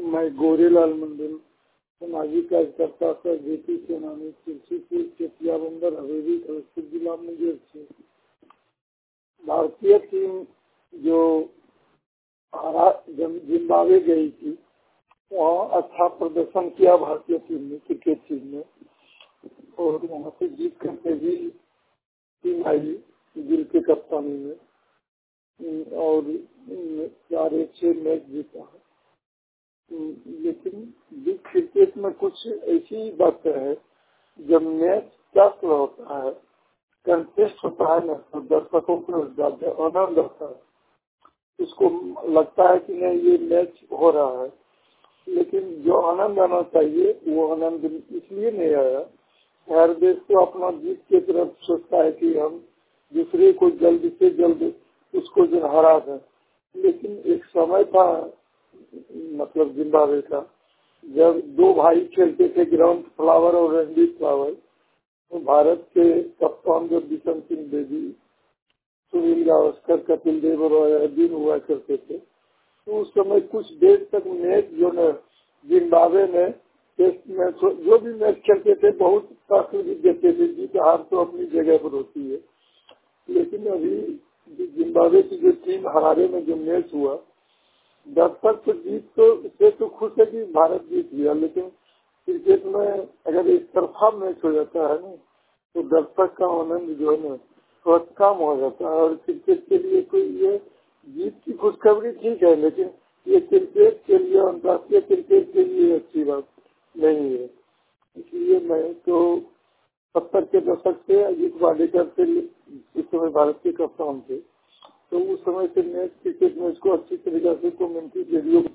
मैं गोरेलाल मंडल सामाजिक कार्यकर्ता सह जेपी सेनानी तुलसीपुर चेतिया बंदर हवेली खड़गपुर जिला मुंगेर से। भारतीय टीम जो जिम्बाब्वे गई थी वहाँ अच्छा प्रदर्शन किया भारतीय टीम ने, क्रिकेट टीम ने, और वहाँ से जीत करके भी टीम आई गिल के कप्तानी में और 4-6 मैच जीता है। लेकिन बिग क्रिकेट में कुछ ऐसी बातें है, जब मैच टफ होता है, कंटेस्ट होता है ना, तो दर्शकों को ज्यादा आनंद आता है, उसको लगता है कि नहीं ये मैच हो रहा है। लेकिन जो आनंद आना चाहिए वो आनंद इसलिए नहीं आया। हर देश तो अपना जीत की तरफ सोचता है कि हम दूसरे को जल्द से जल्द उसको जो हरा दें। लेकिन एक समय था, मतलब जिम्बाब्वे का, जब दो भाई खेलते थे, ग्राउंड फ्लावर और रणदीप फ्लावर, तो भारत के कप्तान जो बिशन सिंह बेदी, सुनील गावस्कर, कपिल देव और अर्जुन हुआ करते थे। तो उस समय कुछ देर तक मैच जो है जिम्बाब्वे में टेस्ट मैच जो भी मैच खेलते थे बहुत ताकत देते थे। जीत हार तो अपनी जगह पर होती है, लेकिन अभी जिम्बाब्वे की जो टीम हरारे में जो मैच हुआ, दर्शक तो जीत तो इससे तो खुश है कि भारत जीत गया। लेकिन क्रिकेट में अगर एक तरफा मैच हो जाता है ना, तो दर्शक का आनंद जो है ना थोड़ा कम हो जाता है। और क्रिकेट के लिए कोई ये जीत की खुशखबरी ठीक है, लेकिन ये क्रिकेट के लिए, अंतर्राष्ट्रीय क्रिकेट के लिए अच्छी बात नहीं है। इसलिए मैं तो 70 के दशक से अजीत वाडेकर से इस समय भारत के कप्तान थे, तो उस समय से मैच क्रिकेट मैच को अच्छी तरीके से कमेंट्री रेडियो